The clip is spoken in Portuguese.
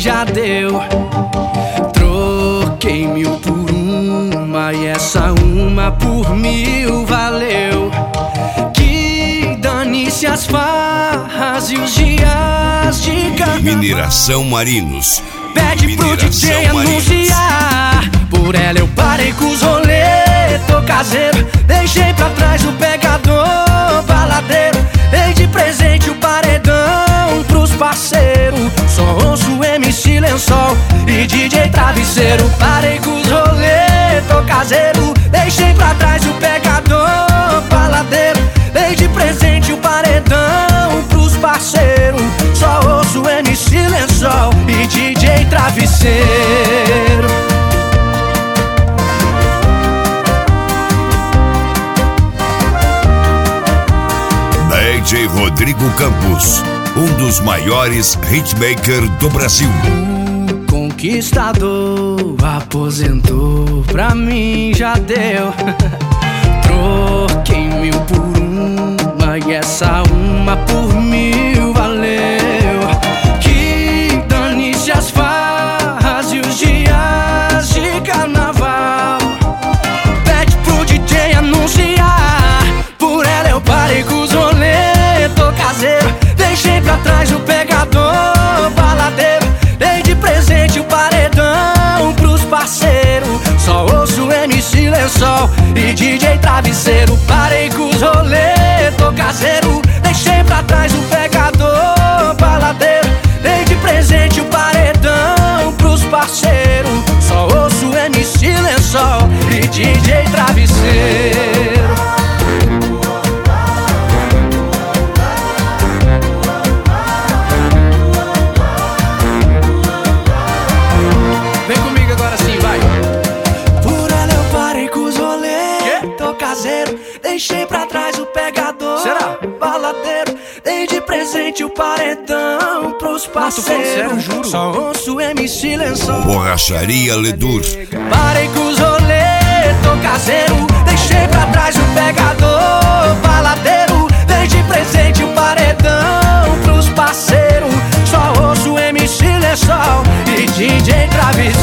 já deu. Troquei 1000 por uma e essa uma por 1000 valeu. Que dane-se as farras e os dias de carnaval. Mineração Marinos. Pede pro DJ anunciar. Por ela eu parei com os rolê, tô caseiro. Deixei pra trás o pegador baladeiro. Dei de presente o paredão pros parceiros. Só ouço MC Lençol e DJ Travesseiro. Parei com os rolê, tô caseiro. Deixei pra trás o pegador baladeiro. Dei de presente o paredão pros parceiros. Só ouço MC Lençol e DJ Travesseiro. DJ Rodrigo Campos, um dos maiores hitmakers do Brasil. O conquistador aposentou, pra mim já deu. Troquei 1000 por uma e essa uma por 1000 valeu. Que dane-se as farras e os dias de carnaval. Pede pro DJ anunciar. Por ela eu parei com os rolê, tô caseiro. Deixei pra trás o pegador baladeiro. Dei de presente o paredão pros parceiros. Só ouço MC Lençol e DJ Travesseiro. Parei com os rolê, tô caseiro. Deixei pra trás o pegador baladeiro. Dei de presente o paredão pros parceiros. Só ouço MC Lençol e DJ Travesseiro. Vem comigo agora sim, vai. Por ela eu parei com os rolê, tô caseiro. Deixei pra trás o pegador, será? Baladeiro. Dei de presente o paredão pros parceiros. Sério, juro. Só ouço MC Lençol. Borracharia Ledur. Parei com os rolê, tô caseiro. Deixei pra trás o pegador baladeiro. Dei de presente o paredão pros parceiros. Só ouço MC Lençol e DJ Travesseiro.